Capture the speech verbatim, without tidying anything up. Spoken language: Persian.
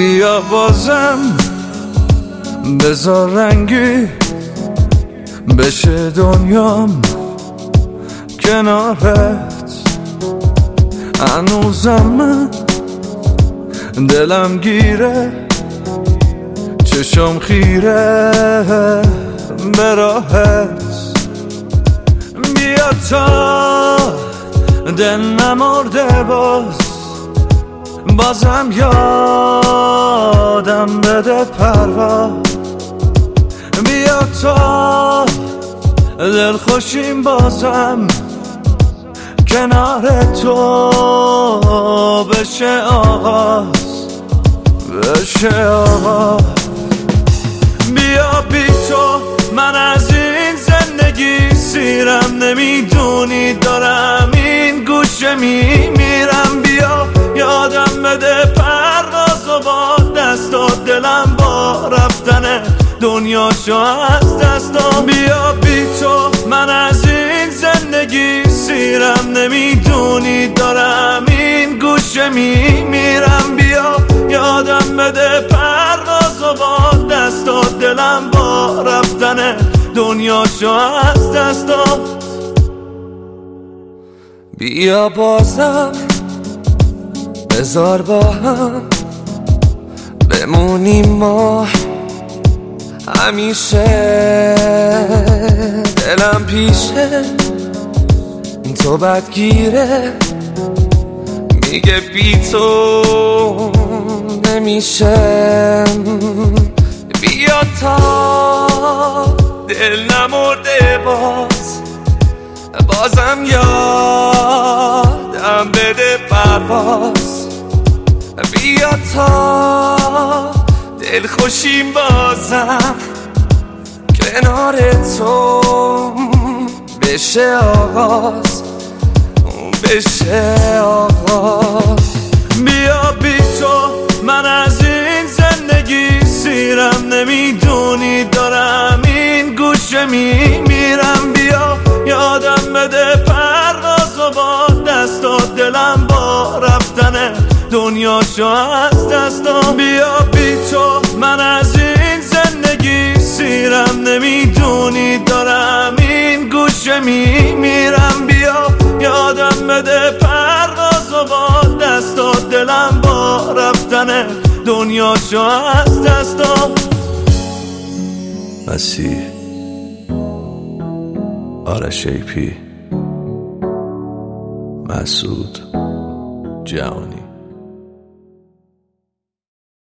بیا بازم بذار رنگی بشه دنیام کنارت. هنوزم من دلم گیره، چشم خیره به راهت. بیا تا دل نمرده باز، بازم یادم بده پرواز. بیا تا دل خوشیم بازم کنار تو بشه آغاز، بشه آغاز. بیا بی تو من از این زندگی سیرم، نمیدونی دارم این گوشه میمیرم. بیا یادم بده پرواز و با دستات دلم با رفتن دنیاشو از دستام. بیا بی تو من از این زندگی سیرم، نمیدونی دارم این گوشه میمیرم. بیا یادم بده پرواز و با دستات دلم با رفتن دنیاشو از دستام. بیا بازم بذار با هم بمونیم ما همیشه. دلم پیشه تو بدگیره، میگه بی تو نمیشه. بیا تا دل نمرده باز، بازم یادم بده پرواز. بیا تا دل خوشیم بازم کنار تو بشه آغاز، بشه آغاز. بیا بی تو من از این زندگی سیرم، نمیدونی دارم این گوشه میمیرم. بیا یادم بده پرواز و با دستات دلم با رفتن دنیاشو از دستام. بیا بی تو من از این زندگی سیرم، نمیدونی دارم این گوشه میمیرم. بیا یادم بده پرواز و با دستات دلم با رفتن دنیاشو از دستام. مسیح آرش ای پی، مسعود جهانی.